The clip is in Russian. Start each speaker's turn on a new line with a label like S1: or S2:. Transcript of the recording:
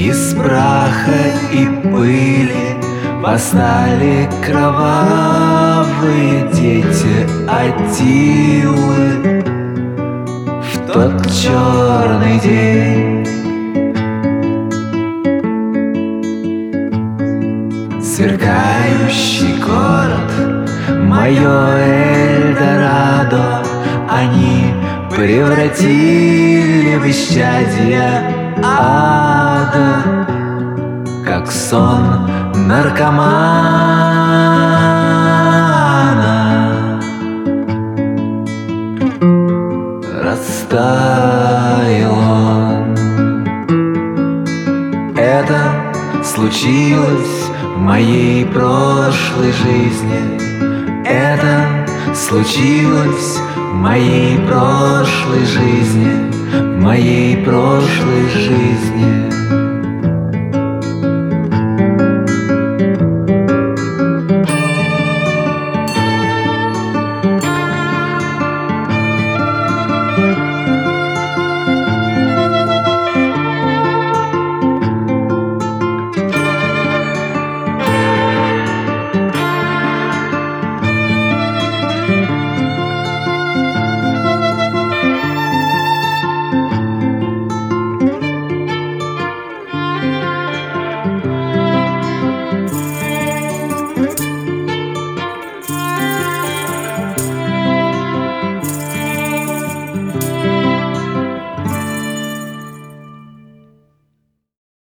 S1: Из праха и пыли восстали кровавые дети Аттилы в тот черный день. Сверкающий город, мое Эльдорадо, они превратили в исчадье ада, как сон наркомана. Растаял он. Это случилось в моей прошлой жизни. Это случилось в моей прошлой жизни, в моей прошлой жизни.